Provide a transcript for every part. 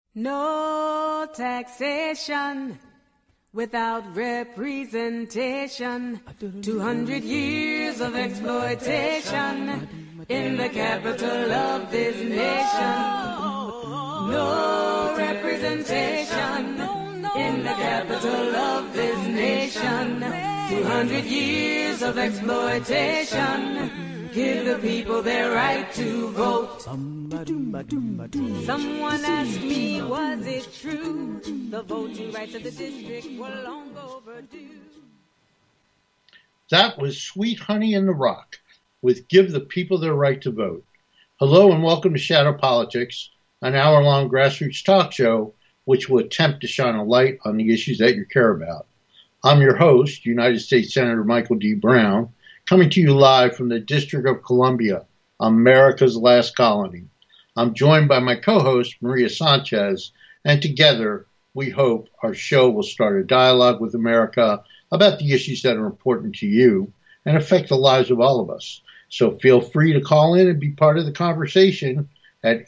No taxation without representation. 200 years of exploitation in the capital of this nation. No representation in the capital of this nation. 200 years of exploitation. Give the people their right to vote. Someone asked me, was it true? The voting rights of the district were long overdue. That was Sweet Honey in the Rock with Give the People Their Right to Vote. Hello and welcome to Shadow Politics, an hour-long grassroots talk show which will attempt to shine a light on the issues that you care about. I'm your host, United States Senator Michael D. Brown, coming to you live from the District of Columbia, America's last colony. I'm joined by my co-host, Maria Sanchez, and together we hope our show will start a dialogue with America about the issues that are important to you and affect the lives of all of us. So feel free to call in and be part of the conversation at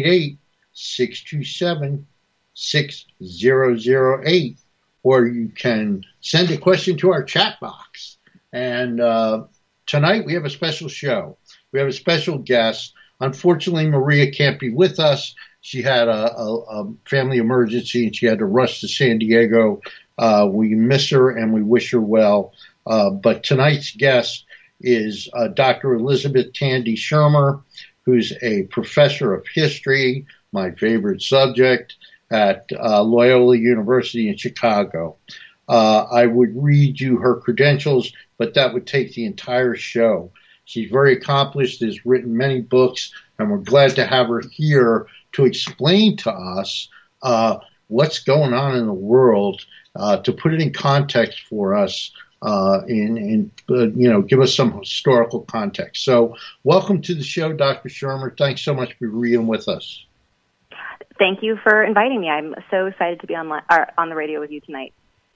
888-627-6008, or you can send a question to our chat box. And tonight we have a special show. We have a special guest. Unfortunately, Maria can't be with us. She had a family emergency and she had to rush to San Diego. We miss her and we wish her well. But tonight's guest is Dr. Elizabeth Tandy Schirmer, who's a professor of history, my favorite subject, at Loyola University in Chicago. I would read you her credentials, but that would take the entire show. She's very accomplished, has written many books, and we're glad to have her here to explain to us what's going on in the world, to put it in context for us, give us some historical context. So welcome to the show, Dr. Schirmer. Thanks so much for being with us. Thank you for inviting me. I'm so excited to be on the radio with you tonight.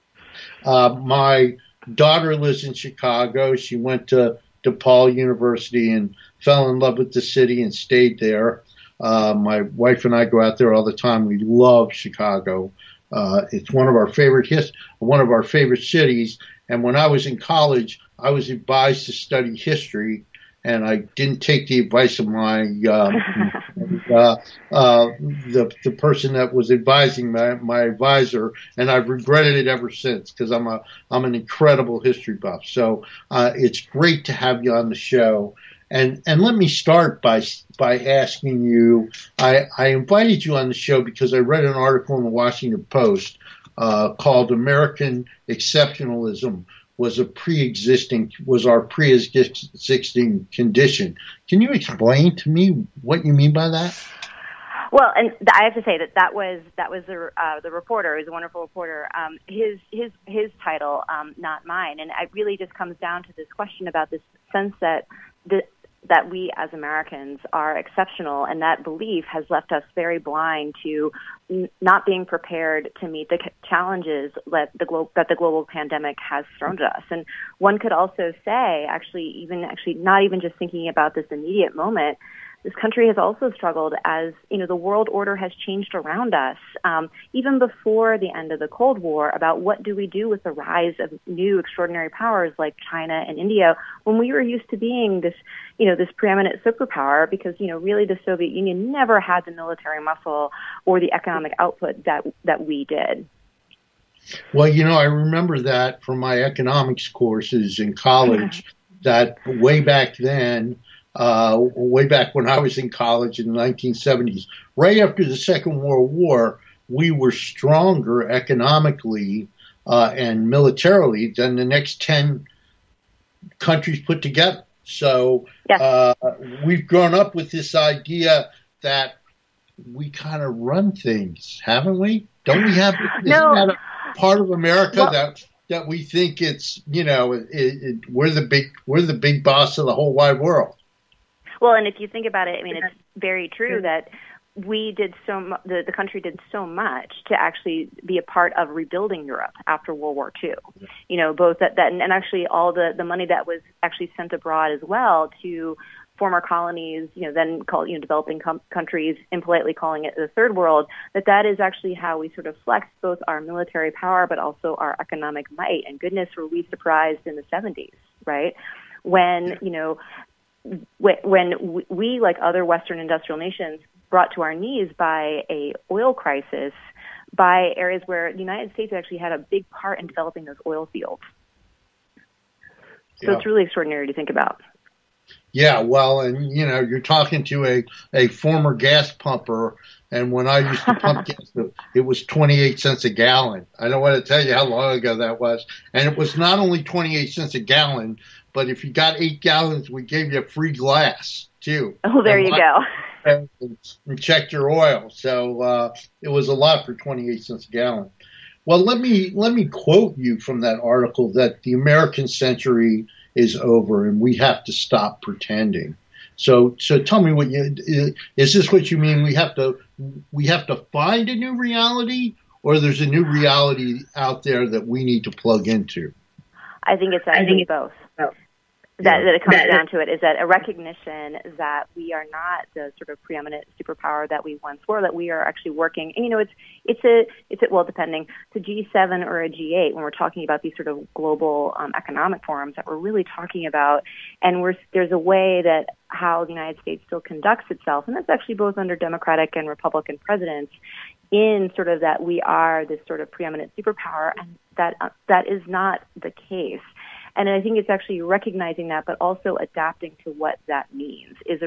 My daughter lives in Chicago. She went to DePaul University and fell in love with the city and stayed there. My wife and I go out there all the time. We love Chicago. It's one of our favorite cities. And when I was in college, I was advised to study history, and I didn't take the advice of my the person that was advising my advisor, and I've regretted it ever since because I'm an incredible history buff. So it's great to have you on the show. And let me start by asking you. I invited you on the show because I read an article in the Washington Post called "American Exceptionalism was our pre-existing condition." Can you explain to me what you mean by that? Well, and I have to say that was the reporter. He was a wonderful reporter. His title, not mine, and it really just comes down to this question about this sense that we as Americans are exceptional, and that belief has left us very blind to not being prepared to meet the challenges that the global pandemic has thrown at us. And one could also say, not even just thinking about this immediate moment, this country has also struggled as, the world order has changed around us, even before the end of the Cold War, about what do we do with the rise of new extraordinary powers like China and India, when we were used to being this preeminent superpower, because, really the Soviet Union never had the military muscle or the economic output that we did. Well, I remember that from my economics courses in college, that way back then, way back when I was in college in the 1970s, right after the Second World War, we were stronger economically and militarily than the next 10 countries put together. So yes. We've grown up with this idea that we kind of run things, haven't we? Don't we have? No. Isn't that a part of America that we think it's we're the big boss of the whole wide world? Well, and if you think about it, it's very true that the country did so much to actually be a part of rebuilding Europe after World War II. Both that and actually all the money that was actually sent abroad as well to former colonies, then called, developing countries, impolitely calling it the third world, that is actually how we sort of flex both our military power, but also our economic might. And goodness, were we surprised in the 70s, right? When, when we, like other Western industrial nations, brought to our knees by a oil crisis, by areas where the United States actually had a big part in developing those oil fields. So It's really extraordinary to think about. Yeah, well, and you're talking to a former gas pumper, and when I used to pump gas, it was 28 cents a gallon. I don't want to tell you how long ago that was. And it was not only 28 cents a gallon, but if you got 8 gallons, we gave you a free glass too. Oh, there you go. And checked your oil. So it was a lot for 28 cents a gallon. Well, let me quote you from that article that the American century is over and we have to stop pretending. So tell me is this what you mean? We have to find a new reality, or there's a new reality out there that we need to plug into? I think it's actually both. That it comes down to it is that a recognition that we are not the sort of preeminent superpower that we once were, that we are actually working. And, depending, it's a G7 or a G8 when we're talking about these sort of global economic forums that we're really talking about. And there's a way that how the United States still conducts itself, and that's actually both under Democratic and Republican presidents, in sort of that we are this sort of preeminent superpower, and that is not the case. And I think it's actually recognizing that, but also adapting to what that means it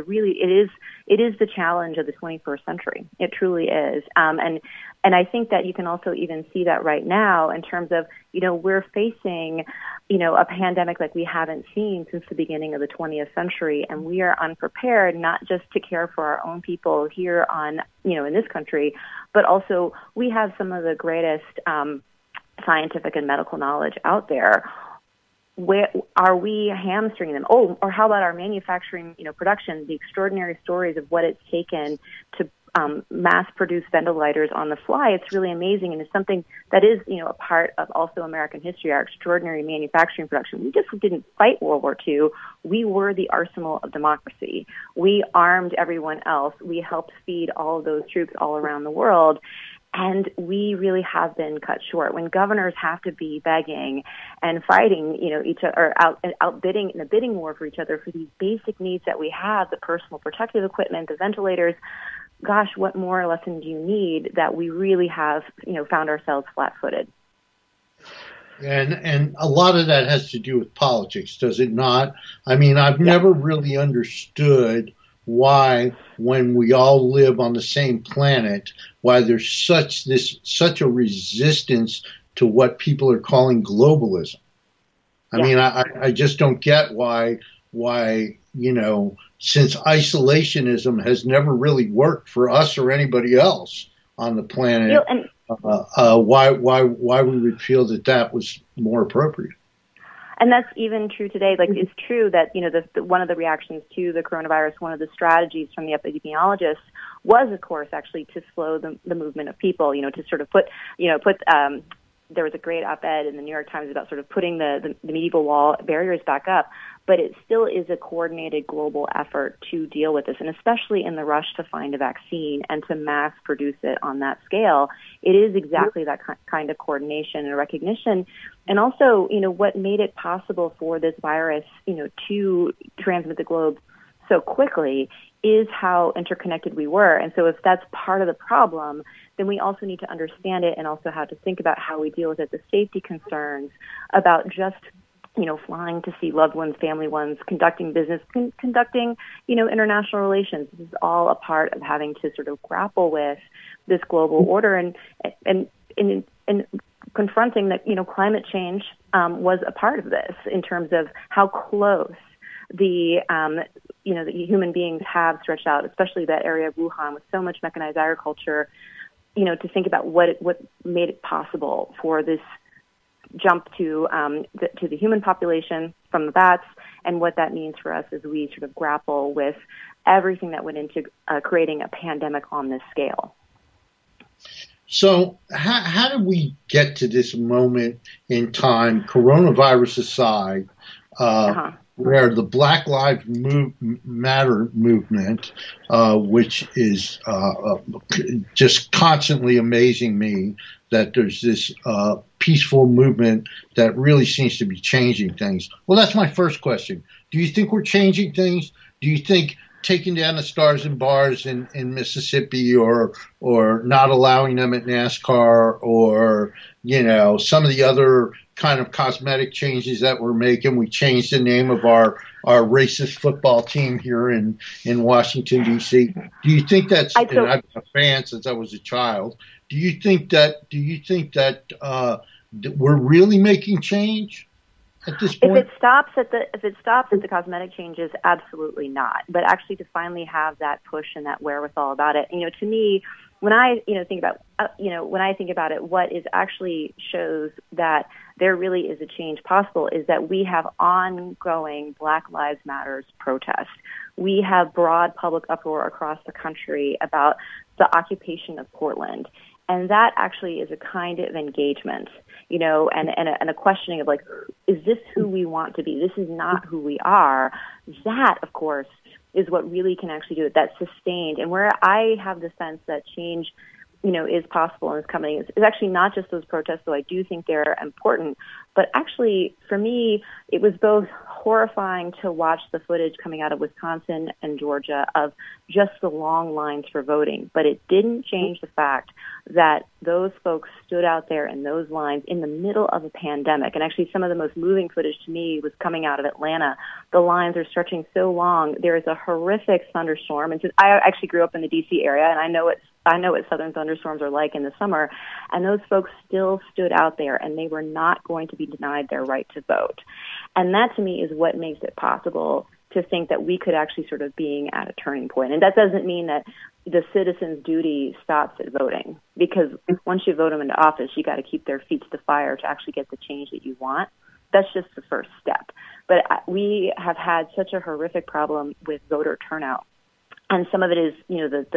is the challenge of the 21st century. It truly is. And I think that you can also even see that right now in terms of, we're facing, a pandemic like we haven't seen since the beginning of the 20th century. And we are unprepared, not just to care for our own people here on, in this country, but also we have some of the greatest scientific and medical knowledge out there. Where are we hamstringing them? Oh, or how about our manufacturing, production, the extraordinary stories of what it's taken to mass produce ventilators on the fly. It's really amazing. And it's something that is, a part of also American history, our extraordinary manufacturing production. We just didn't fight World War II. We were the arsenal of democracy. We armed everyone else. We helped feed all of those troops all around the world. And we really have been cut short. When governors have to be begging and fighting, each other, or outbidding in a bidding war for each other for these basic needs that we have, the personal protective equipment, the ventilators, gosh, what more lesson do you need that we really have, found ourselves flat-footed? And a lot of that has to do with politics, does it not? I mean, I've never really understood why, when we all live on the same planet, why there's such a resistance to what people are calling globalism. I mean, I just don't get why, since isolationism has never really worked for us or anybody else on the planet, why we would feel that was more appropriate. And that's even true today. Like, it's true that, one of the reactions to the coronavirus, one of the strategies from the epidemiologists was, of course, actually to slow the movement of people, to sort of put there was a great op-ed in the New York Times about sort of putting the medieval wall barriers back up. But it still is a coordinated global effort to deal with this, and especially in the rush to find a vaccine and to mass produce it on that scale. It is exactly that kind of coordination and recognition. And also, what made it possible for this virus, to transmit the globe so quickly is how interconnected we were. And so if that's part of the problem, then we also need to understand it and also how to think about how we deal with it, the safety concerns about just flying to see loved ones, family ones, conducting business, conducting, international relations. This is all a part of having to sort of grapple with this global order and confronting that, climate change was a part of this in terms of how close the human beings have stretched out, especially that area of Wuhan with so much mechanized agriculture, to think about what made it possible for this jump to the human population from the bats, and what that means for us as we sort of grapple with everything that went into creating a pandemic on this scale. So how did we get to this moment in time, coronavirus aside, where the Black Lives Matter movement, which is just constantly amazing me, that there's this peaceful movement that really seems to be changing things. Well, that's my first question. Do you think we're changing things? Do you think taking down the stars and bars in Mississippi, or not allowing them at NASCAR, or some of the other kind of cosmetic changes that we're making? We changed the name of our racist football team here in Washington, D.C. Do you think that's? And I've been a fan since I was a child. Do you think that we're really making change at this point? If it stops at the cosmetic changes, absolutely not. But actually, to finally have that push and that wherewithal about it, to me, when I think about it, what is actually shows that there really is a change possible is that we have ongoing Black Lives Matter protests. We have broad public uproar across the country about the occupation of Portland. And that actually is a kind of engagement, and a questioning of, like, is this who we want to be? This is not who we are. That, of course, is what really can actually do it. That's sustained. And where I have the sense that change, is possible and is coming, is actually not just those protests, though I do think they're important. But actually, for me, it was both horrifying to watch the footage coming out of Wisconsin and Georgia of just the long lines for voting. But it didn't change the fact that those folks stood out there in those lines in the middle of a pandemic. And actually, some of the most moving footage to me was coming out of Atlanta. The lines are stretching so long. There is a horrific thunderstorm. And I actually grew up in the D.C. area, and I know what southern thunderstorms are like in the summer, and those folks still stood out there, and they were not going to be denied their right to vote. And that, to me, is what makes it possible to think that we could actually sort of being at a turning point. And that doesn't mean that the citizen's duty stops at voting, because once you vote them into office, you got to keep their feet to the fire to actually get the change that you want. That's just the first step. But we have had such a horrific problem with voter turnout. And some of it is,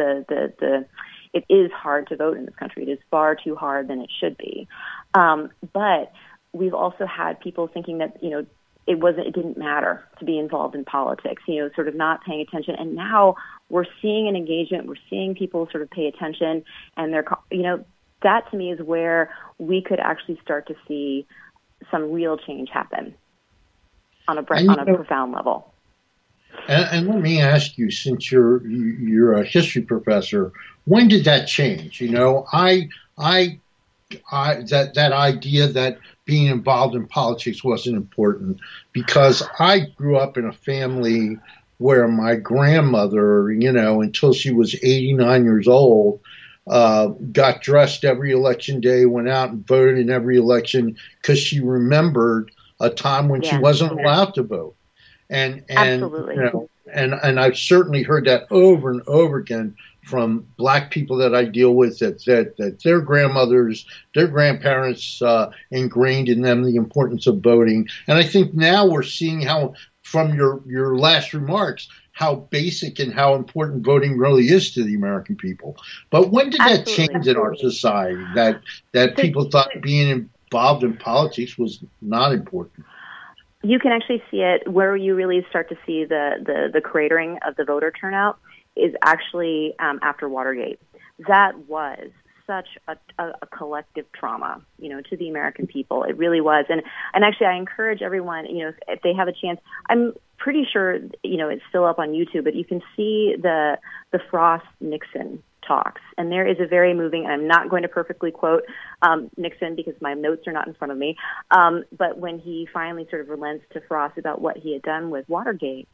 it is hard to vote in this country. It is far too hard than it should be. But we've also had people thinking that, it didn't matter to be involved in politics, sort of not paying attention. And now we're seeing an engagement. We're seeing people sort of pay attention. And they're, that to me is where we could actually start to see some real change happen on a profound level. And let me ask you, since you're a history professor, when did that change? That idea that being involved in politics wasn't important, because I grew up in a family where my grandmother, until she was 89 years old, got dressed every election day, went out and voted in every election because she remembered a time when she wasn't allowed to vote. And absolutely. And I've certainly heard that over and over again from Black people that I deal with, that their grandmothers, their grandparents ingrained in them the importance of voting. And I think now we're seeing how, from your last remarks, how basic and how important voting really is to the American people. But when did that change in our society, that people thought being involved in politics was not important? You can actually see it where you really start to see the cratering of the voter turnout is actually after Watergate. That was such a collective trauma, to the American people. It really was. And actually, I encourage everyone, if they have a chance, I'm pretty sure, it's still up on YouTube, but you can see the Frost-Nixon talks. And there is a very moving, and I'm not going to perfectly quote Nixon because my notes are not in front of me, but when he finally sort of relents to Frost about what he had done with Watergate,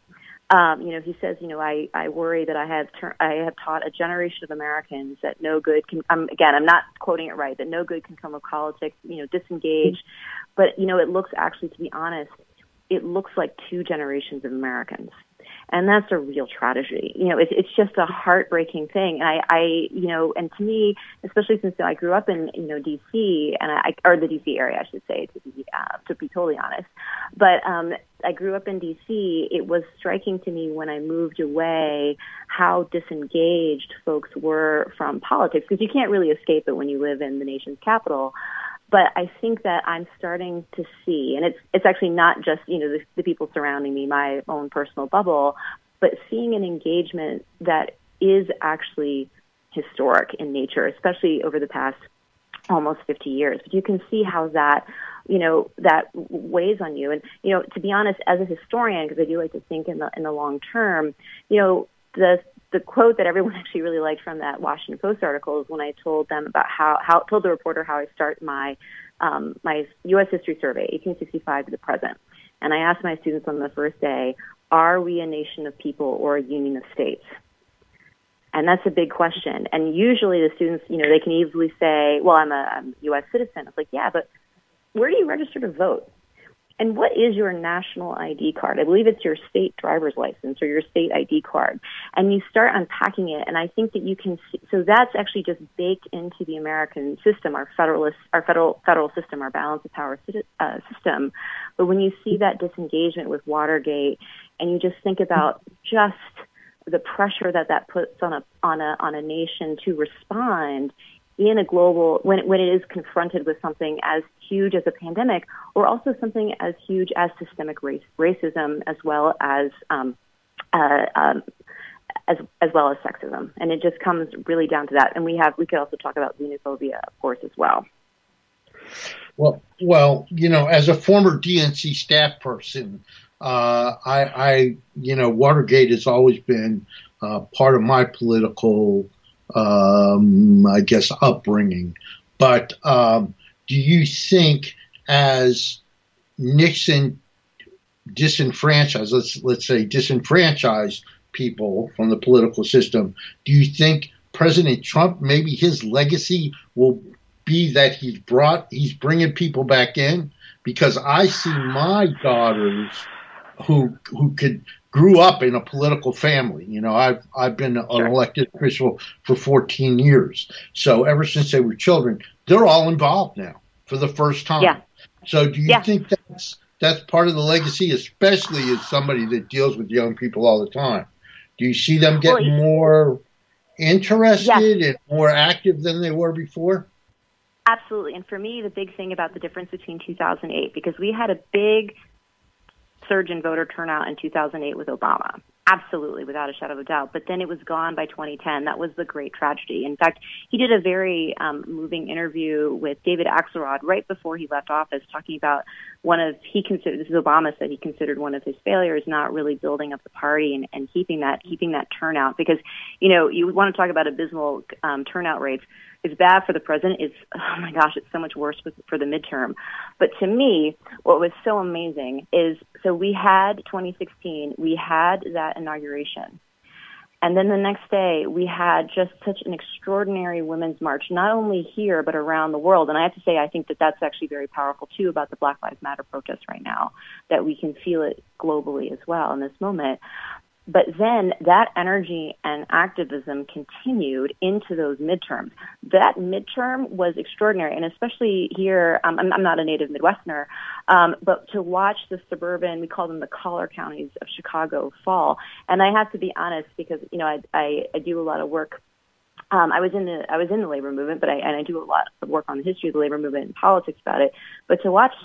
he says, I worry that I have taught a generation of Americans that no good can, again, I'm not quoting it right, that no good can come of politics, disengage. But, it looks actually, to be honest, it looks like two generations of Americans. And that's a real tragedy. It's just a heartbreaking thing. And I and to me, especially since I grew up in, D.C. or the D.C. area, I should say, to be totally honest. But I grew up in D.C. It was striking to me when I moved away how disengaged folks were from politics, because you can't really escape it when you live in the nation's capital. But I think that I'm starting to see, and it's actually not just, the people surrounding me, my own personal bubble, but seeing an engagement that is actually historic in nature, especially over the past almost 50 years. But you can see how that, that weighs on you. And, to be honest, as a historian, because I do like to think in the long term, the quote that everyone actually really liked from that Washington Post article is when I told them about told the reporter how I start my my U.S. history survey, 1865 to the present. And I asked my students on the first day, are we a nation of people or a union of states? And that's a big question. And usually the students, they can easily say, well, I'm a U.S. citizen. It's like, yeah, but where do you register to vote? And what is your national ID card? I believe it's your state driver's license or your state ID card. And you start unpacking it, and I think that you can see, so that's actually just baked into the American system, our federal system, our balance of power system. But when you see that disengagement with Watergate, and you just think about just the pressure that puts on a nation to respond in a global, when it is confronted with something as huge as a pandemic, or also something as huge as systemic racism, as well as sexism, and it just comes really down to that. And we could also talk about xenophobia, of course, as well. Well, as a former DNC staff person, Watergate has always been part of my political, upbringing. But do you think, as Nixon disenfranchised, let's say disenfranchised people from the political system, do you think President Trump, maybe his legacy will be that he's bringing people back in? Because I see my daughters who grew up in a political family. I've been an elected official for 14 years. So ever since they were children, they're all involved now for the first time. Yeah. So do you think that's part of the legacy, especially as somebody that deals with young people all the time? Do you see them getting more interested and more active than they were before? Absolutely. And for me, the big thing about the difference between 2008, because we had a big surge in voter turnout in 2008 with Obama. Absolutely, without a shadow of a doubt. But then it was gone by 2010. That was the great tragedy. In fact, he did a very moving interview with David Axelrod right before he left office, talking about this is Obama said he considered one of his failures not really building up the party and keeping that turnout. Because, you want to talk about abysmal turnout rates. It's bad for the president. It's so much worse for the midterm. But to me, what was so amazing is, so we had 2016, we had that inauguration. And then the next day, we had just such an extraordinary women's march, not only here, but around the world. And I have to say, I think that that's actually very powerful, too, about the Black Lives Matter protests right now, that we can feel it globally as well in this moment. But then that energy and activism continued into those midterms. That midterm was extraordinary, and especially here, I'm not a native Midwesterner, but to watch the suburban, we call them the collar counties of Chicago fall. And I have to be honest, because I do a lot of work. I was in the labor movement, but I do a lot of work on the history of the labor movement and politics about it. But to watch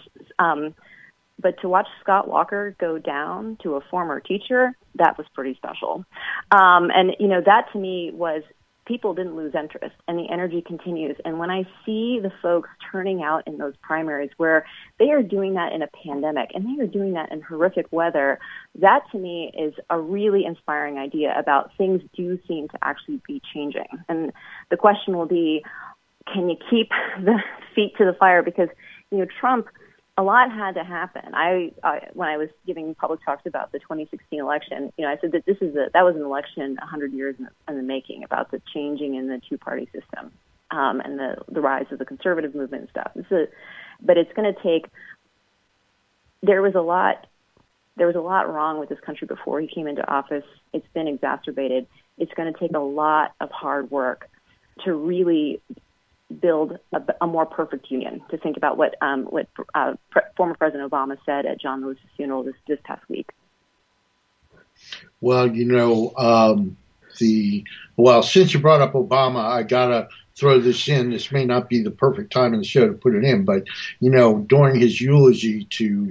Scott Walker go down to a former teacher, that was pretty special. And that to me was, people didn't lose interest, and the energy continues. And when I see the folks turning out in those primaries where they are doing that in a pandemic and they are doing that in horrific weather, that to me is a really inspiring idea about things do seem to actually be changing. And the question will be, can you keep the feet to the fire? Because, Trump, a lot had to happen. When I was giving public talks about the 2016 election, I said that that was an election 100 years in the making, about the changing in the two-party system and the rise of the conservative movement and stuff. But it's going to take. There was a lot wrong with this country before he came into office. It's been exacerbated. It's going to take a lot of hard work to really build a more perfect union, to think about what former President Obama said at John Lewis's funeral this past week. Well, since you brought up Obama, I gotta throw this in. This may not be the perfect time in the show to put it in, but during his eulogy to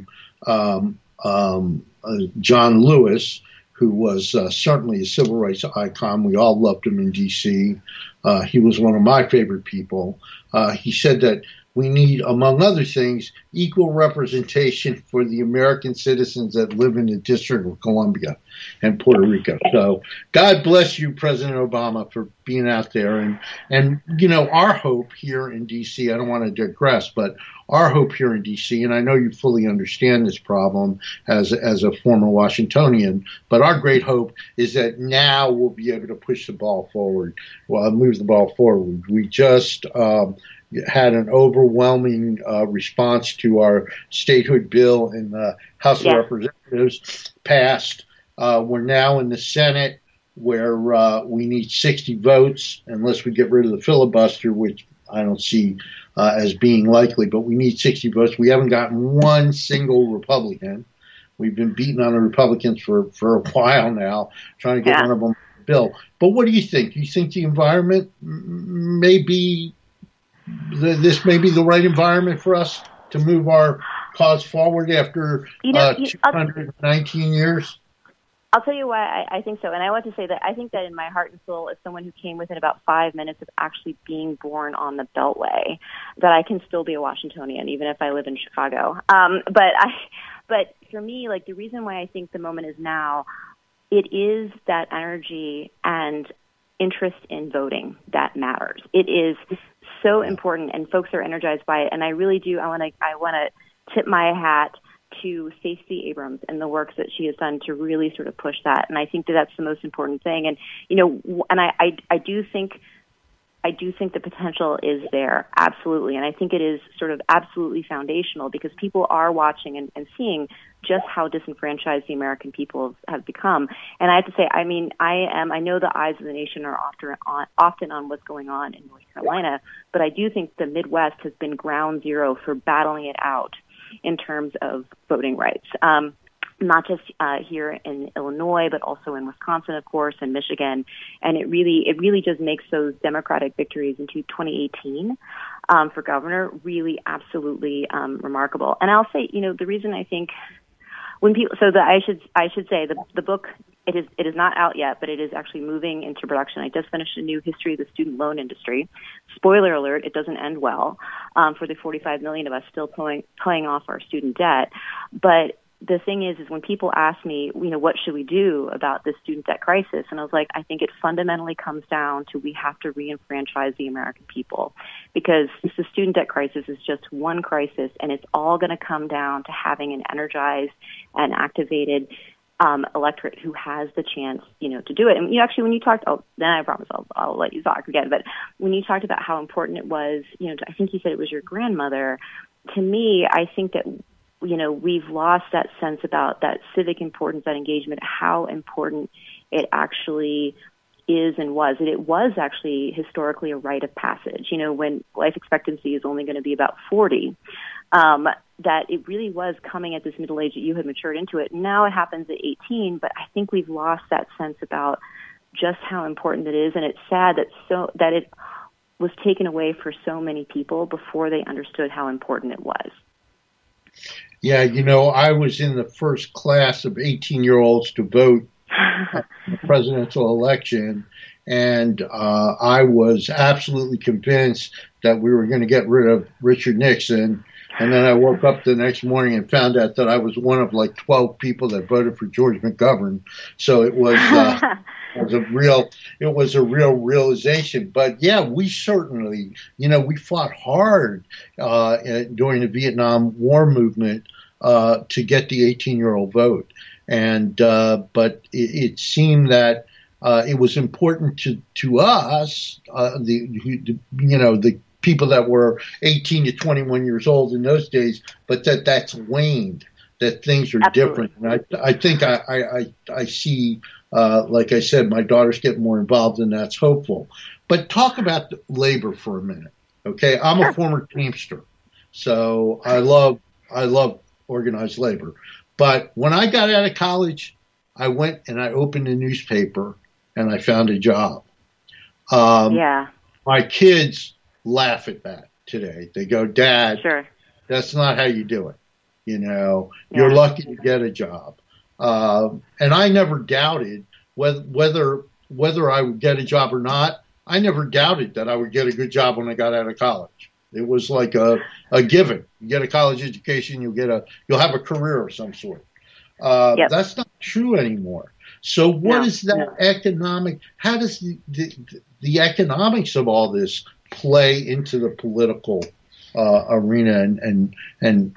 John Lewis, who was certainly a civil rights icon, we all loved him in D.C. He was one of my favorite people. He said that we need, among other things, equal representation for the American citizens that live in the District of Columbia and Puerto Rico. So God bless you, President Obama, for being out there. And our hope here in D.C., I don't want to digress, but our hope here in D.C., and I know you fully understand this problem as a former Washingtonian, but our great hope is that now we'll be able to push the ball forward, move the ball forward. We just had an overwhelming response to our statehood bill in the House of Representatives passed. We're now in the Senate where we need 60 votes unless we get rid of the filibuster, which I don't see as being likely, but we need 60 votes. We haven't gotten one single Republican. We've been beating on the Republicans for a while now, trying to get one of them a bill. But what do you think? Do you think the environment this may be the right environment for us to move our cause forward after 219 years? I'll tell you why I think so. And I want to say that I think that in my heart and soul, as someone who came within about 5 minutes of actually being born on the Beltway, that I can still be a Washingtonian, even if I live in Chicago. But for me, like, the reason why I think the moment is now, it is that energy and interest in voting that matters. It is so important, and folks are energized by it. And I really do. I want to tip my hat to Stacey Abrams and the work that she has done to really sort of push that. And I think that that's the most important thing. And and I do think the potential is there, absolutely. And I think it is sort of absolutely foundational because people are watching and seeing just how disenfranchised the American people have become. And I have to say, I know the eyes of the nation are often on what's going on in North Carolina, but I do think the Midwest has been ground zero for battling it out in terms of voting rights. Not just here in Illinois, but also in Wisconsin, of course, and Michigan. And it really just makes those Democratic victories into 2018 for governor really absolutely remarkable. And I'll say, the reason I think I should say the book, it is not out yet, but it is actually moving into production. I just finished a new history of the student loan industry. Spoiler alert, it doesn't end well for the 45 million of us still paying off our student debt. But the thing is when people ask me, what should we do about this student debt crisis? And I was like, I think it fundamentally comes down to we have to re-enfranchise the American people because the student debt crisis is just one crisis, and it's all going to come down to having an energized and activated electorate who has the chance, to do it. And when you talked, then I promise I'll let you talk again. But when you talked about how important it was, I think you said it was your grandmother. To me, I think that we've lost that sense about that civic importance, that engagement, how important it actually is and was. And it was actually historically a rite of passage. When life expectancy is only going to be about 40, that it really was coming at this middle age that you had matured into it. Now it happens at 18, but I think we've lost that sense about just how important it is. And it's sad that it was taken away for so many people before they understood how important it was. Yeah, I was in the first class of 18-year-olds to vote in the presidential election, and I was absolutely convinced that we were going to get rid of Richard Nixon. And then I woke up the next morning and found out that I was one of 12 people that voted for George McGovern. So it was a real realization. But yeah, we certainly, we fought hard during the Vietnam War movement to get the 18-year-old vote. And but it seemed that it was important to us, the people that were 18 to 21 years old in those days, but that's waned, that things are Absolutely. different. And I think I see, like I said, my daughter's getting more involved, and that's hopeful. But talk about labor for a minute, okay? I'm a former Teamster, so I love organized labor. But when I got out of college, I went and I opened a newspaper, and I found a job. Yeah. My kids laugh at that today. They go, Dad, Sure. that's not how you do it. You know, Yeah. you're lucky to get a job. And I never doubted whether I would get a job or not. I never doubted that I would get a good job when I got out of college. It was like a given. You get a college education, you'll have a career of some sort. Yep. That's not true anymore. So what is that economic? How does the economics of all this play into the political arena? And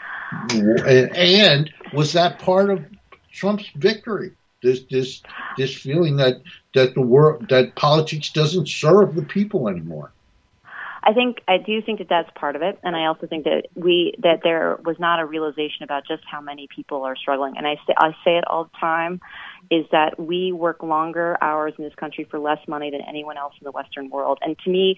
was that part of Trump's victory? This feeling that that politics doesn't serve the people anymore. I do think that that's part of it, and I also think that there was not a realization about just how many people are struggling. And I say it all the time, is that we work longer hours in this country for less money than anyone else in the Western world. And to me,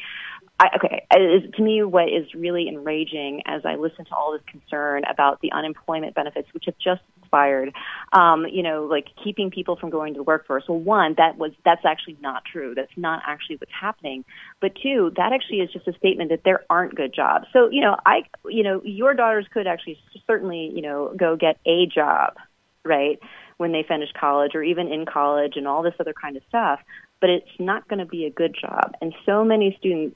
what is really enraging as I listen to all this concern about the unemployment benefits, which have just expired, like keeping people from going to the workforce. Well, one, that's actually not true. That's not actually what's happening. But two, that actually is just a statement that there aren't good jobs. So, your daughters could actually certainly, go get a job, right, when they finish college or even in college and all this other kind of stuff. But it's not going to be a good job. And so many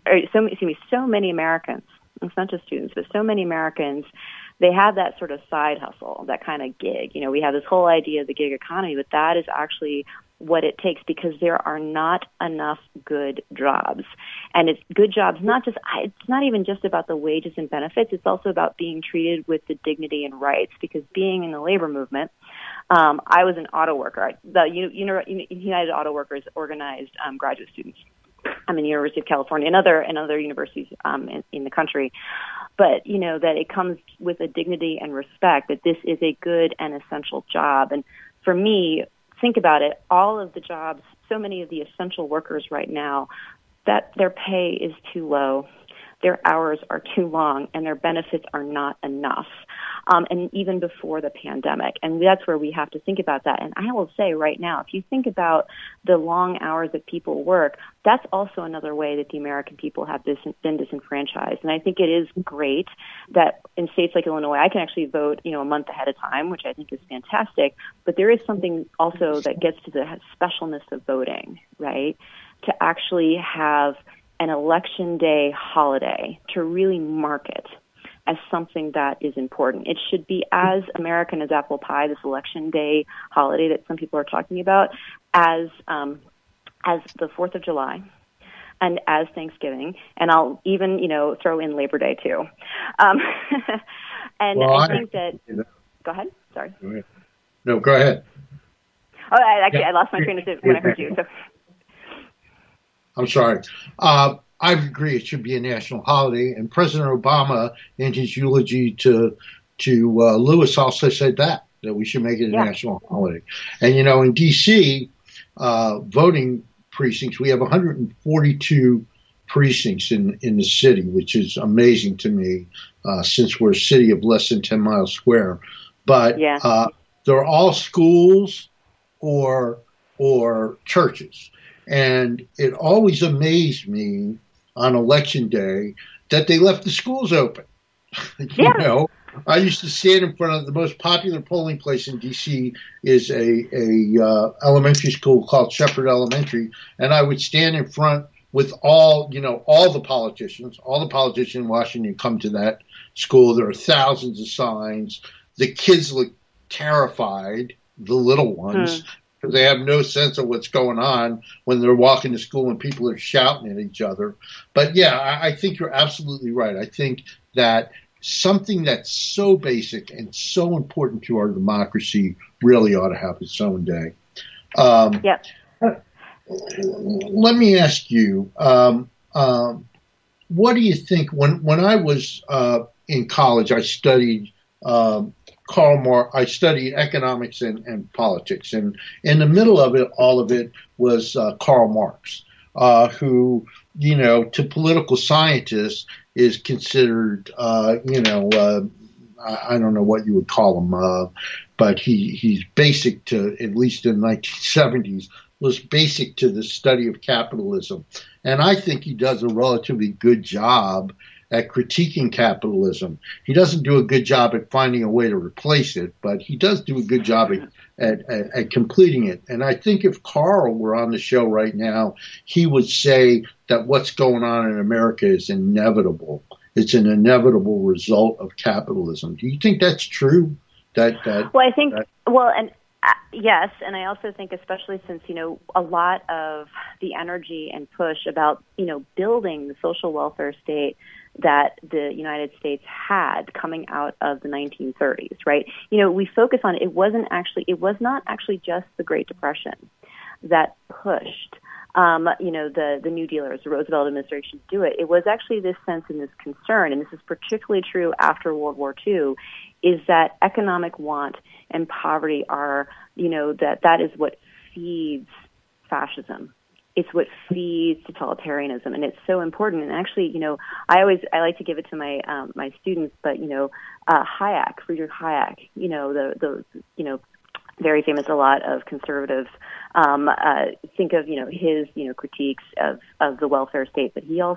Americans, it's not just students, but so many Americans, they have that sort of side hustle, that kind of gig. We have this whole idea of the gig economy, but that is actually what it takes, because there are not enough good jobs. And it's good jobs, it's not even just about the wages and benefits. It's also about being treated with the dignity and rights, because being in the labor movement, I was an auto worker. The United Auto Workers organized graduate students. I'm in the University of California and other universities in the country. But, that it comes with a dignity and respect, that this is a good and essential job. And for me, think about it, all of the jobs, so many of the essential workers right now, that their pay is too low, their hours are too long, and their benefits are not enough. And even before the pandemic. And that's where we have to think about that. And I will say right now, if you think about the long hours that people work, that's also another way that the American people have been disenfranchised. And I think it is great that in states like Illinois, I can actually vote, a month ahead of time, which I think is fantastic. But there is something also that gets to the specialness of voting, right? To actually have an election day holiday to really mark it as something that is important. It should be as American as apple pie, this election day holiday that some people are talking about, as the 4th of July and as Thanksgiving. And I'll even, throw in Labor Day too. And I think that, go ahead. Sorry. Go ahead. No, go ahead. Oh, I lost my train of thought when I heard you. So. I'm sorry. I agree it should be a national holiday, and President Obama, in his eulogy to Lewis, also said that we should make it a national holiday. And in D.C., voting precincts, we have 142 precincts in the city, which is amazing to me, since we're a city of less than 10 miles square. But they're all schools or churches. And it always amazed me on election day that they left the schools open. I used to stand in front of the most popular polling place in D.C. is a elementary school called Shepherd Elementary, and I would stand in front with all the politicians. All the politicians in Washington come to that school. There are thousands of signs. The kids look terrified, the little ones. Because they have no sense of what's going on when they're walking to school and people are shouting at each other. But I think you're absolutely right. I think that something that's so basic and so important to our democracy really ought to have its own day. Let me ask you, what do you think? When I was in college, I studied Karl Marx. I studied economics and politics, and in the middle of it, all of it was Karl Marx, who, to political scientists is considered, I don't know what you would call him, but he's basic to, at least in the 1970s, was basic to the study of capitalism. And I think he does a relatively good job at critiquing capitalism. He doesn't do a good job at finding a way to replace it, but he does do a good job at completing it. And I think if Carl were on the show right now, he would say that what's going on in America is inevitable. It's an inevitable result of capitalism. Do you think that's true? Yes, and I also think, especially since, a lot of the energy and push about, building the social welfare state that the United States had coming out of the 1930s, right? We focus on it was not actually just the Great Depression that pushed, the New Dealers, the Roosevelt administration to do it. It was actually this sense and this concern, and this is particularly true after World War II, is that economic want and poverty are, that is what feeds fascism. It's what feeds totalitarianism, and it's so important. And actually, I like to give it to my students, but Friedrich Hayek, the very famous. A lot of conservatives think of his critiques of the welfare state, but he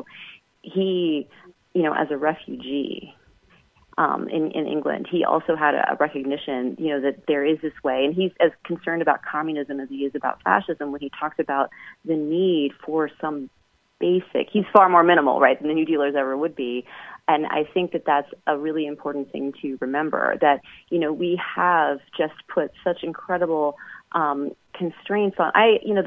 as a refugee. In England, he also had a recognition, that there is this way, and he's as concerned about communism as he is about fascism when he talks about the need for some basic. He's far more minimal, right, than the New Dealers ever would be, and I think that that's a really important thing to remember. That we have just put such incredible constraints on.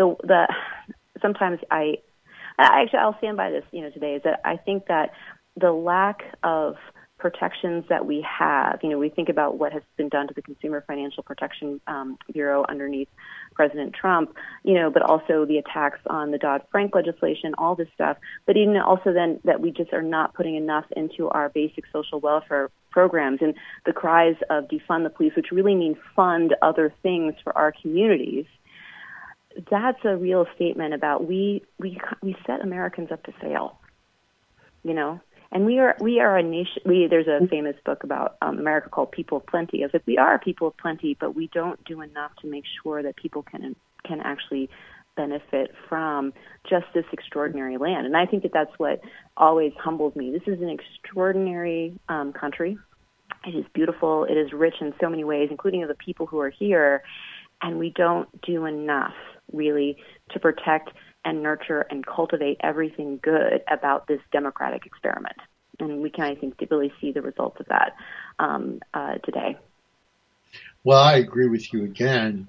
Sometimes I'll stand by this, today, is that I think that the lack of protections that we have, we think about what has been done to the Consumer Financial Protection Bureau underneath President Trump, but also the attacks on the Dodd-Frank legislation, all this stuff, but even also then that we just are not putting enough into our basic social welfare programs, and the cries of defund the police, which really mean fund other things for our communities. That's a real statement about we set Americans up to fail, And we are a nation. There's a famous book about America called People of Plenty. It's like we are a people of plenty, but we don't do enough to make sure that people can actually benefit from just this extraordinary land. And I think that that's what always humbles me. This is an extraordinary country. It is beautiful. It is rich in so many ways, including of the people who are here. And we don't do enough, really, to protect and nurture and cultivate everything good about this democratic experiment. And we can, I think, really see the results of that today. Well, I agree with you again.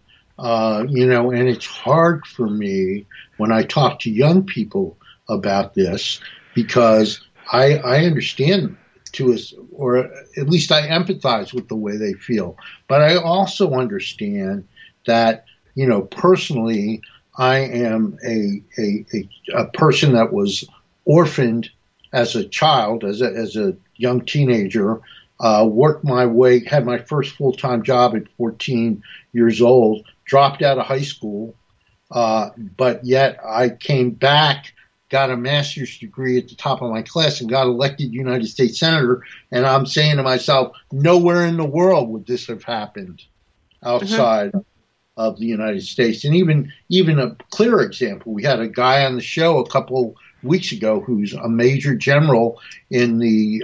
And it's hard for me when I talk to young people about this, because I understand or at least I empathize with the way they feel. But I also understand that, personally, I am a person that was orphaned as a child, as a young teenager, worked my way, had my first full-time job at 14 years old, dropped out of high school, but yet I came back, got a master's degree at the top of my class, and got elected United States Senator. And I'm saying to myself, nowhere in the world would this have happened outside of the United States. And even a clear example, we had a guy on the show a couple weeks ago who's a major general in the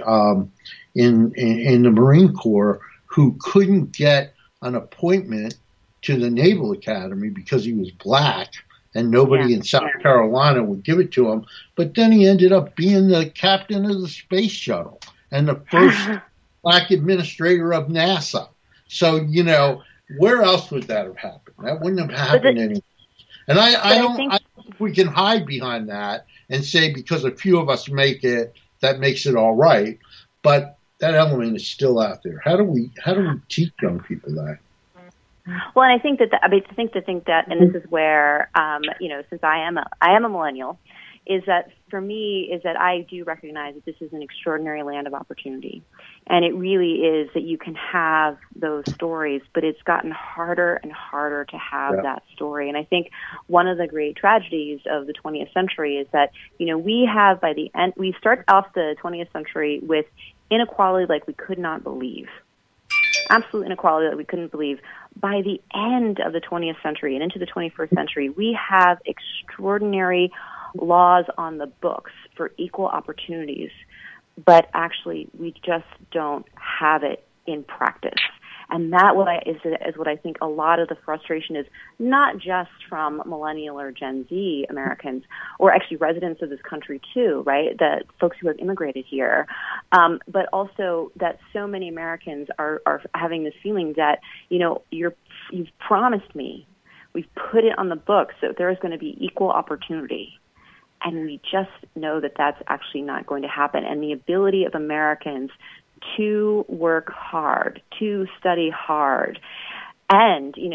in the Marine Corps, who couldn't get an appointment to the Naval Academy because he was black, and nobody in South Carolina would give it to him. But then he ended up being the captain of the space shuttle and the first black administrator of NASA. So, where else would that have happened? That wouldn't have happened anywhere. And I don't think we can hide behind that and say because a few of us make it, that makes it all right. But that element is still out there. How do we teach young people that? Well, and I think that and this is where since I am a millennial, is that for me is that I do recognize that this is an extraordinary land of opportunity, and it really is that you can have those stories, but it's gotten harder and harder to have that story. And I think one of the great tragedies of the 20th century is that we have by the end we start off the 20th century with inequality like we could not believe. Absolute inequality that we couldn't believe. by the end of the 20th century and into the 21st century, we have extraordinary laws on the books for equal opportunities, but actually we just don't have it in practice. And that is what I think a lot of the frustration is, not just from millennial or Gen Z Americans, or actually residents of this country too, right? The folks who have immigrated here, but also that so many Americans are having this feeling that, you've promised me, we've put it on the books, so there is going to be equal opportunity. And we just know that that's actually not going to happen. And the ability of Americans to work hard, to study hard, and to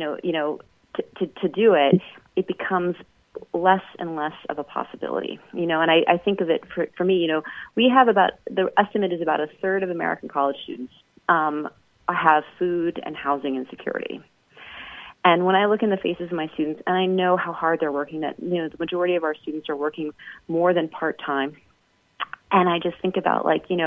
do it, it becomes less and less of a possibility. And I think of it for me. We have the estimate is about a third of American college students have food and housing insecurity. And when I look in the faces of my students, and I know how hard they're working, that the majority of our students are working more than part-time, and I just think about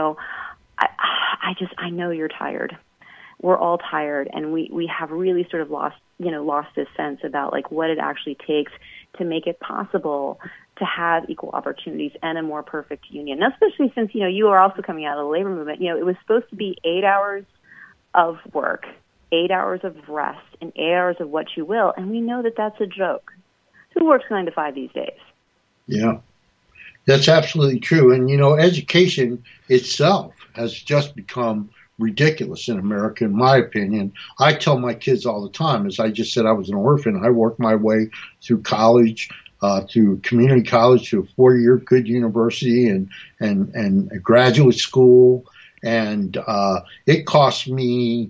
I know you're tired. We're all tired, and we have really sort of lost this sense about what it actually takes to make it possible to have equal opportunities and a more perfect union. And especially since, you are also coming out of the labor movement. It was supposed to be 8 hours of work, 8 hours of rest, and 8 hours of what you will. And we know that that's a joke. Who works 9 to 5 these days? Yeah, that's absolutely true. And, education itself has just become ridiculous in America, in my opinion. I tell my kids all the time, as I just said, I was an orphan. I worked my way through college, through community college, to a 4-year good university and a graduate school. And it cost me,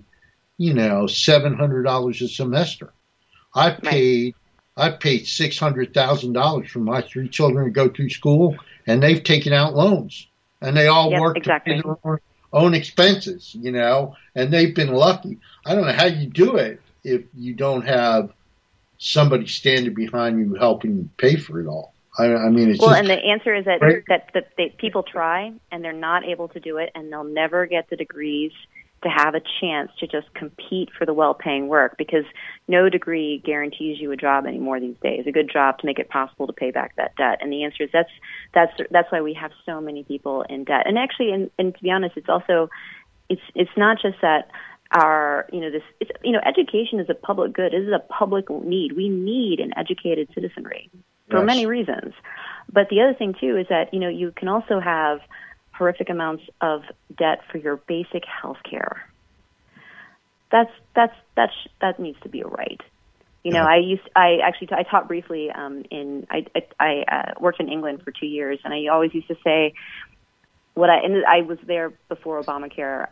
$700 a semester. I paid $600,000 for my 3 children to go through school, and they've taken out loans, and they all work to pay their own expenses, and they've been lucky. I don't know how you do it if you don't have somebody standing behind you helping you pay for it all. I mean, it's and the answer is that people try, and they're not able to do it, and they'll never get the degrees to have a chance to just compete for the well-paying work, because no degree guarantees you a job anymore these days, a good job to make it possible to pay back that debt. And the answer is that's why we have so many people in debt. And actually, and to be honest, it's also it's not just that education is a public good. It is a public need. We need an educated citizenry for many reasons. But the other thing too is that you can also have horrific amounts of debt for your basic health care. That needs to be a right. I taught briefly I worked in England for 2 years, and I always used to say I was there before Obamacare,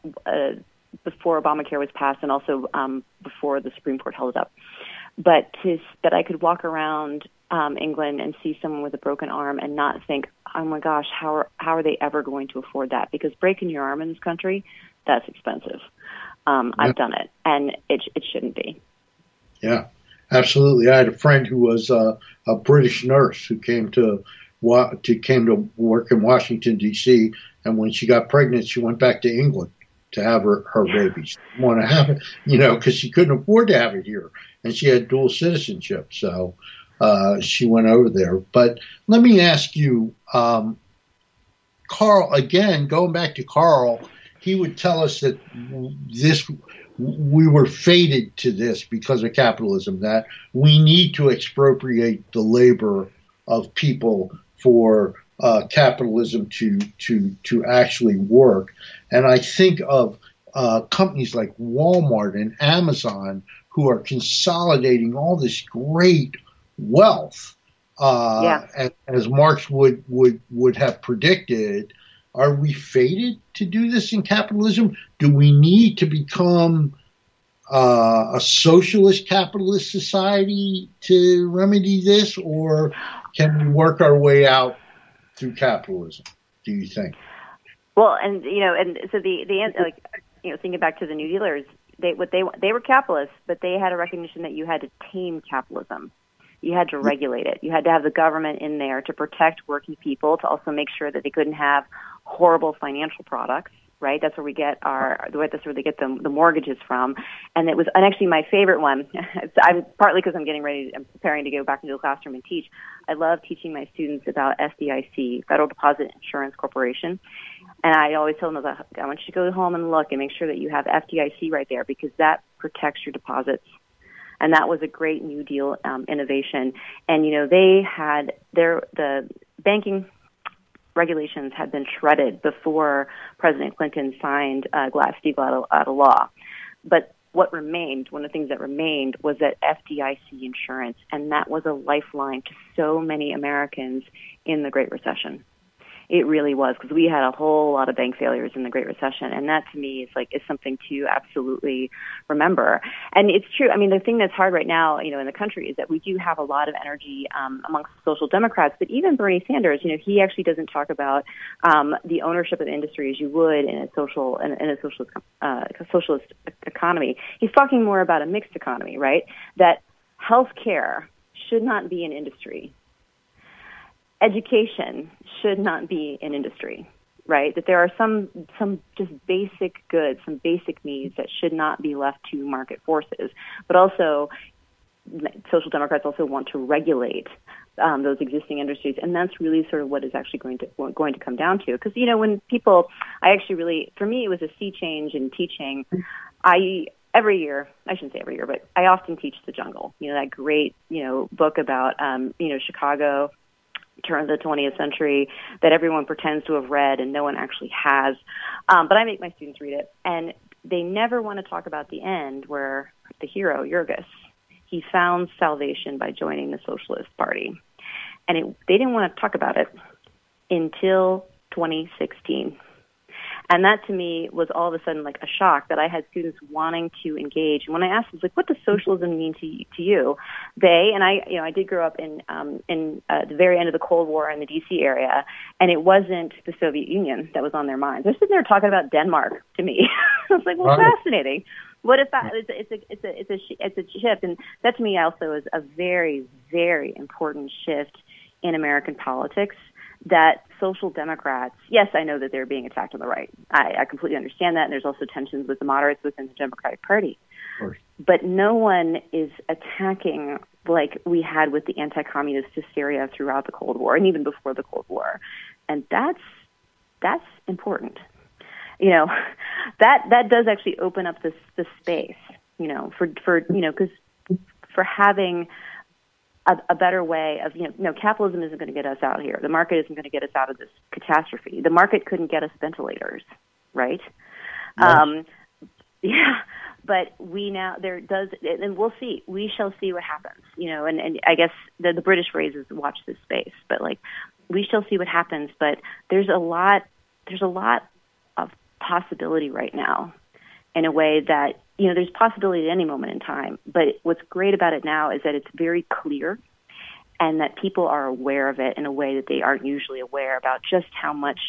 was passed, and also before the Supreme Court held it up. But that I could walk around England and see someone with a broken arm and not think, oh my gosh, how are they ever going to afford that? Because breaking your arm in this country, that's expensive. I've done it, and it shouldn't be. Yeah, absolutely. I had a friend who was a British nurse who came to work in Washington, D.C., and when she got pregnant, she went back to England to have her baby. She didn't want to have it, because she couldn't afford to have it here, and she had dual citizenship, so she went over there. But let me ask you, Carl, again, going back to Carl, he would tell us that we were fated to this because of capitalism, that we need to expropriate the labor of people for capitalism to actually work. And I think of companies like Walmart and Amazon who are consolidating all this great wealth, as Marx would have predicted. Are we fated to do this in capitalism? Do we need to become a socialist capitalist society to remedy this, or can we work our way out through capitalism, do you think? Well, and so the answer, thinking back to the New Dealers, they were capitalists, but they had a recognition that you had to tame capitalism. You had to regulate it. You had to have the government in there to protect working people, to also make sure that they couldn't have horrible financial products right? That's where we get that's where they get the mortgages from. And actually my favorite one, I'm partly because I'm preparing to go back into the classroom and teach. I love teaching my students about FDIC, Federal Deposit Insurance Corporation. And I always tell them, I want you to go home and look and make sure that you have FDIC right there, because that protects your deposits. And that was a great New Deal innovation. And, they had the banking regulations had been shredded before President Clinton signed Glass-Steagall out of law. But one of the things that remained was that FDIC insurance, and that was a lifeline to so many Americans in the Great Recession. It really was, because we had a whole lot of bank failures in the Great Recession, and that to me is something to absolutely remember. And it's true. I mean, the thing that's hard right now, in the country is that we do have a lot of energy amongst social democrats, but even Bernie Sanders, he actually doesn't talk about the ownership of industry as you would in a socialist economy. He's talking more about a mixed economy, right? That healthcare should not be an industry. Education should not be an industry, right? That there are some just basic goods, some basic needs that should not be left to market forces. But also, social democrats also want to regulate those existing industries, and that's really sort of what is actually going to come down to. Because when people, for me, it was a sea change in teaching. Every year, I shouldn't say every year, but I often teach The Jungle. That great book about Chicago, turn of the 20th century, that everyone pretends to have read and no one actually has. But I make my students read it. And they never want to talk about the end where the hero, Jurgis, he found salvation by joining the Socialist Party. And they didn't want to talk about it until 2016. And that to me was all of a sudden like a shock, that I had students wanting to engage. And when I asked them, what does socialism mean to you? I did grow up in the very end of the Cold War in the D.C. area, and it wasn't the Soviet Union that was on their minds. They're sitting there talking about Denmark to me. I was like, well, fascinating. What if that? It's a shift, and that to me also is a very, very important shift in American politics. That social democrats, yes, I know that they're being attacked on the right. I completely understand that, and there's also tensions with the moderates within the Democratic Party. But no one is attacking like we had with the anti-communist hysteria throughout the Cold War and even before the Cold War. And that's important. That does actually open up the space, for having a better way of, capitalism isn't going to get us out here. The market isn't going to get us out of this catastrophe. The market couldn't get us ventilators, right? Yes. But and we'll see. We shall see what happens, and I guess the British phrase is watch this space, but we shall see what happens. But there's a lot of possibility right now in a way that, there's possibility at any moment in time. But what's great about it now is that it's very clear and that people are aware of it in a way that they aren't usually aware about just how much,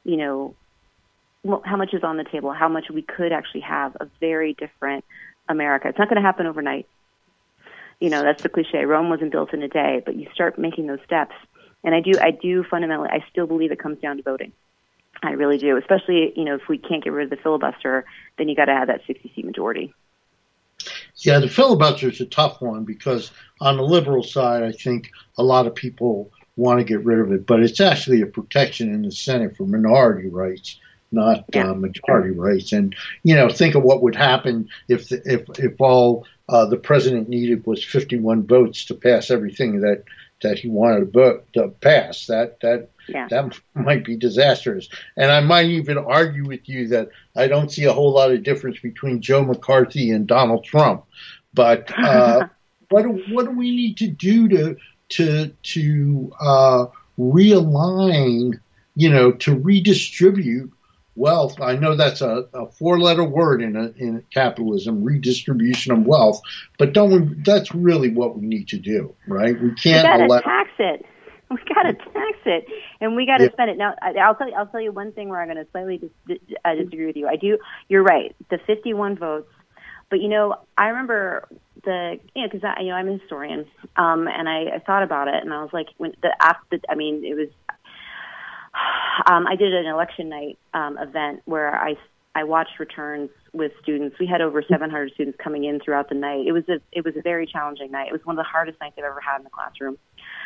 how much is on the table, how much we could actually have a very different America. It's not going to happen overnight. That's the cliche. Rome wasn't built in a day, but you start making those steps. And I do fundamentally, I still believe it comes down to voting. I really do, especially, if we can't get rid of the filibuster, then you got to have that 60-seat majority. Yeah, the filibuster is a tough one because on the liberal side, I think a lot of people want to get rid of it, but it's actually a protection in the Senate for minority rights, not majority rights. And, think of what would happen if all the president needed was 51 votes to pass everything that he wanted to pass. That might be disastrous. And I might even argue with you that I don't see a whole lot of difference between Joe McCarthy and Donald Trump. But what do we need to do to realign, to redistribute wealth? I know that's a four-letter word in capitalism, redistribution of wealth. But that's really what we need to do, right? We can't we gotta tax it. We got to tax it, and we got to spend it. Now, I'll tell you one thing where I'm going to slightly disagree with you. You're right. The 51 votes, but I remember because I'm a historian, and I thought about it, and I was like, it was I did an election night event where I watched returns with students. We had over 700 students coming in throughout the night. It was a very challenging night. It was one of the hardest nights I've ever had in the classroom.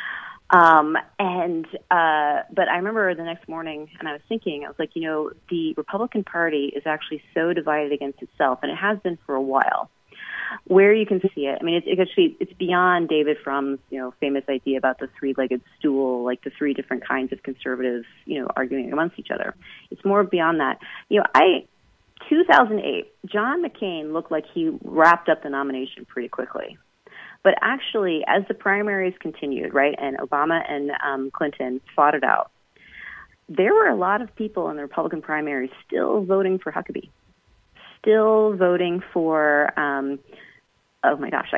But I remember the next morning, and I was thinking, I was like, the Republican Party is actually so divided against itself, and it has been for a while. Where you can see it, I mean, it's beyond David Frum's, famous idea about the three-legged stool, like the three different kinds of conservatives, arguing amongst each other. It's more beyond that. 2008, John McCain looked like he wrapped up the nomination pretty quickly. But actually, as the primaries continued, right, and Obama and Clinton fought it out, there were a lot of people in the Republican primaries still voting for Huckabee, still voting for, oh my gosh,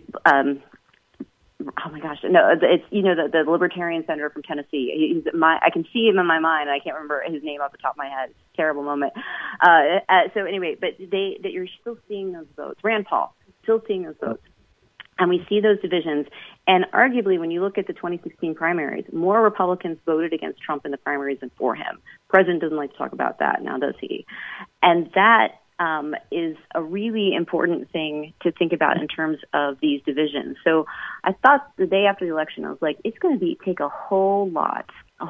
it's the Libertarian senator from Tennessee. I can see him in my mind. I can't remember his name off the top of my head. Terrible moment. So anyway, but that you're still seeing those votes. Rand Paul, still seeing those votes. And we see those divisions. And arguably, when you look at the 2016 primaries, more Republicans voted against Trump in the primaries than for him. The president doesn't like to talk about that now, does he? And that is a really important thing to think about in terms of these divisions. So I thought the day after the election, I was like, it's going to take a whole lot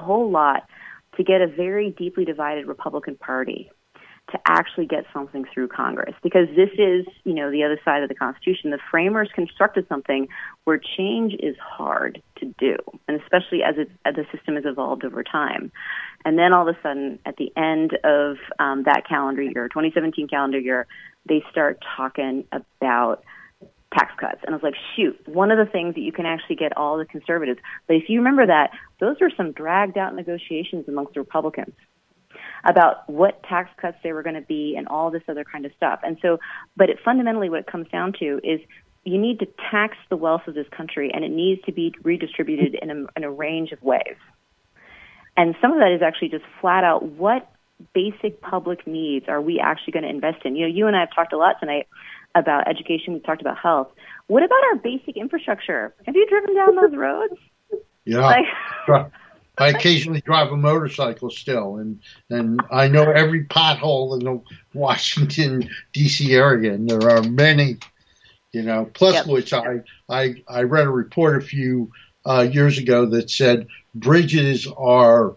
to get a very deeply divided Republican Party to actually get something through Congress, because this is, the other side of the Constitution. The framers constructed something where change is hard to do, and especially as the system has evolved over time. And then all of a sudden, at the end of that calendar year, 2017 calendar year, they start talking about tax cuts. And I was like, shoot, one of the things that you can actually get all the conservatives. But if you remember that, those were some dragged out negotiations amongst the Republicans about what tax cuts there were going to be and all this other kind of stuff. And so, but fundamentally what it comes down to is you need to tax the wealth of this country, and it needs to be redistributed in a range of ways. And some of that is actually just flat out, what basic public needs are we actually going to invest in? You and I have talked a lot tonight about education. We've talked about health. What about our basic infrastructure? Have you driven down those roads? Yeah. I occasionally drive a motorcycle still, and I know every pothole in the Washington, D.C. area, and there are many, plus yep. which I read a report a few years ago that said bridges are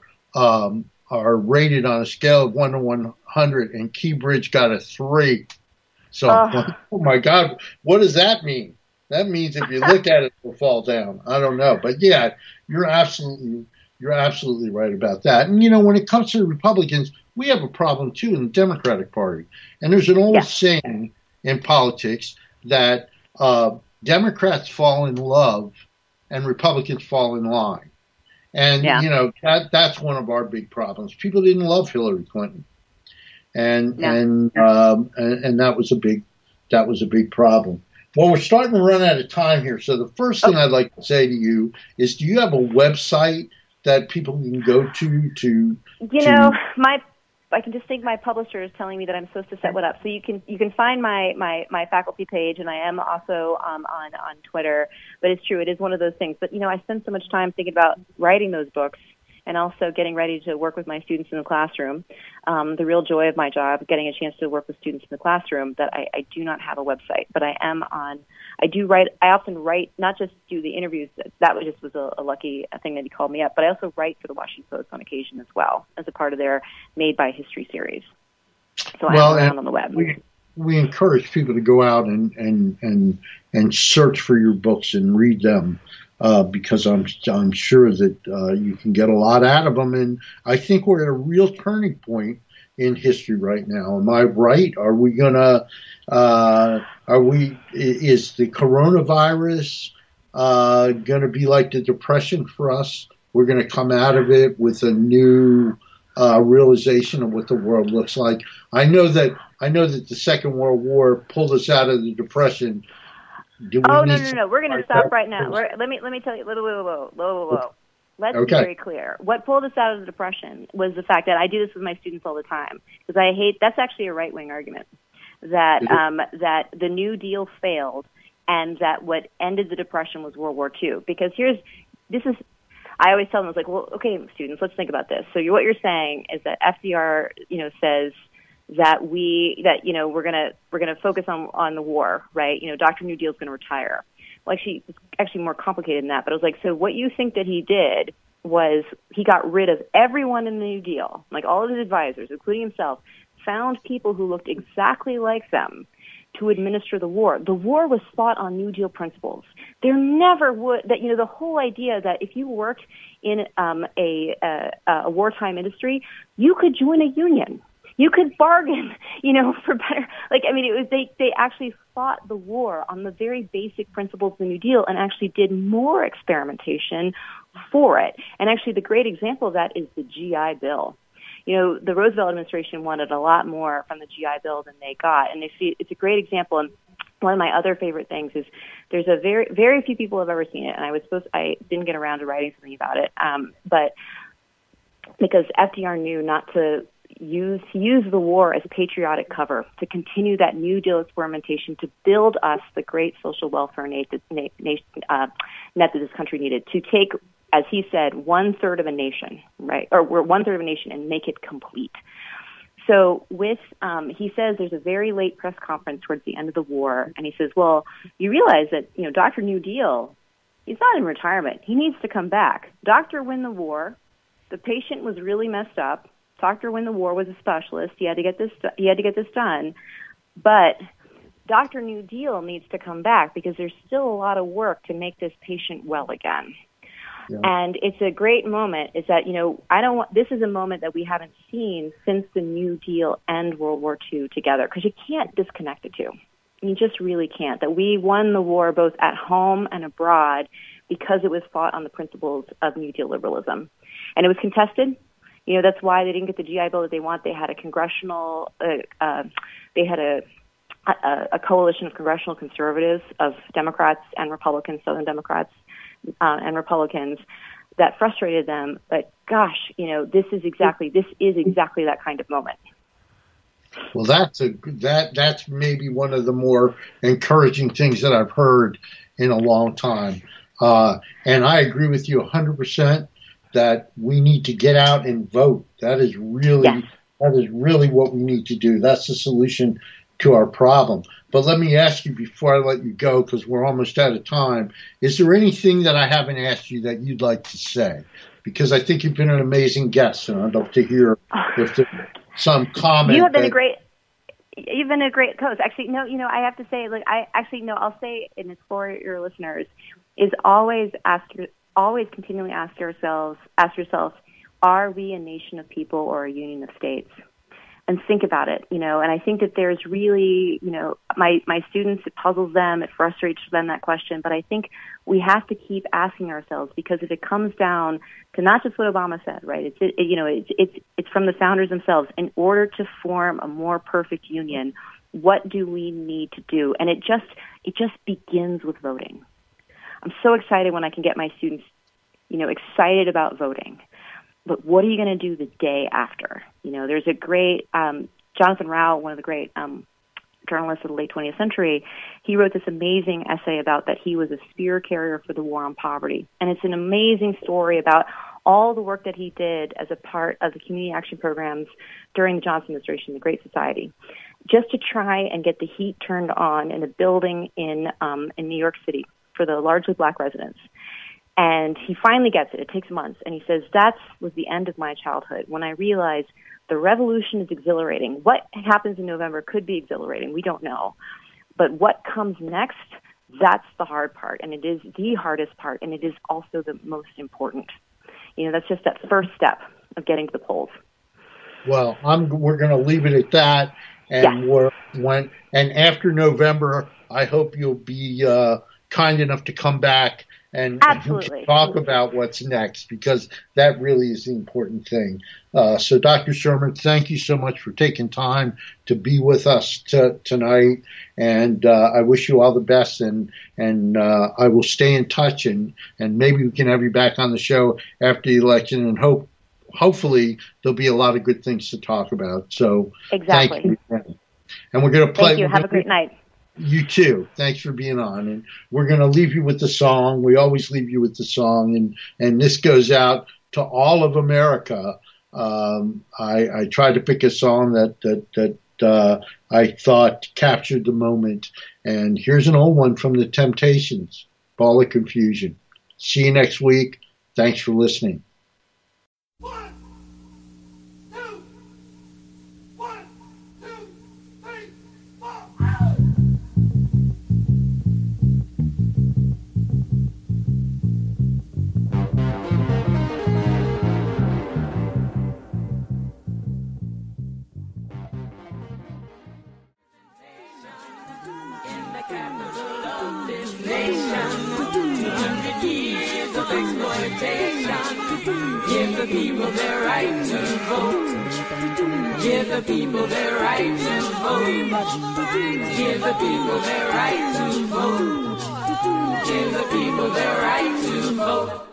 rated on a scale of 1 to 100, and Key Bridge got a 3. So, oh my God, what does that mean? That means if you look at it, it'll fall down. I don't know. But yeah, you're absolutely right about that. And, when it comes to the Republicans, we have a problem, too, in the Democratic Party. And there's an old saying in politics that Democrats fall in love and Republicans fall in line. And, that's one of our big problems. People didn't love Hillary Clinton. And that was a big problem. Well, we're starting to run out of time here. So the first thing I'd like to say to you is, do you have a website that people can go to? I can just think my publisher is telling me that I'm supposed to set one up. So you can find my faculty page, and I am also on Twitter. But it's true, it is one of those things. But I spend so much time thinking about writing those books, and also getting ready to work with my students in the classroom. The real joy of my job, getting a chance to work with students in the classroom, that I do not have a website, but I do write. I often write, not just do the interviews. That was a lucky thing that he called me up, but I also write for the Washington Post on occasion as well, as a part of their Made by History series. So I'm around on the web. We encourage people to go out and search for your books and read them. Because I'm sure that you can get a lot out of them, and I think we're at a real turning point in history right now. Am I right? Are we gonna? Is the coronavirus gonna be like the Depression for us? We're gonna come out of it with a new realization of what the world looks like. I know that the Second World War pulled us out of the Depression. No. We're going to stop right now. Let me tell you. Whoa. Let's be very clear. What pulled us out of the Depression was the fact that I do this with my students all the time, because that's actually a right-wing argument, that the New Deal failed, and that what ended the Depression was World War II. Because I always tell them, I was like, well, okay, students, let's think about this. So what you're saying is that FDR, says that we're gonna focus on the war, right? Dr. New Deal's gonna retire. Well, actually, it's actually more complicated than that. But I was like, so what you think that he did was he got rid of everyone in the New Deal, like all of his advisors, including himself, found people who looked exactly like them to administer the war. The war was fought on New Deal principles. There never would that the whole idea that if you worked in a wartime industry, you could join a union. You could bargain, for better. They actually fought the war on the very basic principles of the New Deal and actually did more experimentation for it. And actually the great example of that is the GI Bill. The Roosevelt administration wanted a lot more from the GI Bill than they got. And it's a great example. And one of my other favorite things is there's a very, very few people have ever seen it. And I didn't get around to writing something about it. But because FDR knew not to use the war as patriotic cover to continue that New Deal experimentation to build us the great social welfare net that this country needed, to take, as he said, 1/3 of a nation, right? Or we're 1/3 of a nation and make it complete. So he says there's a very late press conference towards the end of the war, and he says, well, you realize that, Dr. New Deal, he's not in retirement. He needs to come back. Doctor win the war. The patient was really messed up. Dr. Win the War was a specialist. He had to get this done. But Dr. New Deal needs to come back because there's still a lot of work to make this patient well again. Yeah. And it's a great moment. Is that this is a moment that we haven't seen since the New Deal and World War II together, because you can't disconnect the two. You just really can't. That we won the war both at home and abroad because it was fought on the principles of New Deal liberalism, and it was contested. That's why they didn't get the GI Bill that they want. They had a congressional, they had a coalition of congressional conservatives, of Democrats and Republicans, Southern Democrats and Republicans, that frustrated them. But gosh, this is exactly that kind of moment. Well, that's maybe one of the more encouraging things that I've heard in a long time. And I agree with you 100%. That we need to get out and vote. That is really what we need to do. That's the solution to our problem. But let me ask you before I let you go, because we're almost out of time, is there anything that I haven't asked you that you'd like to say? Because I think you've been an amazing guest, and I'd love to hear if there's some comment. You've been a great coach. Actually, no, I have to say, I'll say, and it's for your listeners, is always continually ask yourself, are we a nation of people or a union of states? And think about it, and I think that there's really, my students, it puzzles them, it frustrates them, that question, but I think we have to keep asking ourselves, because if it comes down to not just what Obama said, right, it's from the founders themselves, in order to form a more perfect union, what do we need to do? And it just begins with voting. I'm so excited when I can get my students, excited about voting. But what are you going to do the day after? There's a great, Jonathan Rao, one of the great journalists of the late 20th century, he wrote this amazing essay about that he was a spear carrier for the war on poverty. And it's an amazing story about all the work that he did as a part of the community action programs during the Johnson administration, the Great Society, just to try and get the heat turned on in a building in New York City for the largely black residents. And he finally gets it. It takes months. And he says, that was the end of my childhood, when I realized the revolution is exhilarating. What happens in November could be exhilarating. We don't know. But what comes next, that's the hard part. And it is the hardest part. And it is also the most important. That's just that first step of getting to the polls. Well, we're going to leave it at that. And and after November, I hope you'll be kind enough to come back and talk about what's next, because that really is the important thing. So, Dr. Sherman, thank you so much for taking time to be with us tonight, and I wish you all the best, and I will stay in touch, and maybe we can have you back on the show after the election, and hopefully there'll be a lot of good things to talk about. So, exactly. Thank you. And we're going to play. Thank you. Have a great night. You too. Thanks for being on. And we're going to leave you with the song. We always leave you with the song. And this goes out to all of America. I tried to pick a song that I thought captured the moment. And here's an old one from the Temptations, Ball of Confusion. See you next week. Thanks for listening. Give the people their right to vote. Give the people their right to vote. Give the people their right to vote. Give the people their right to vote.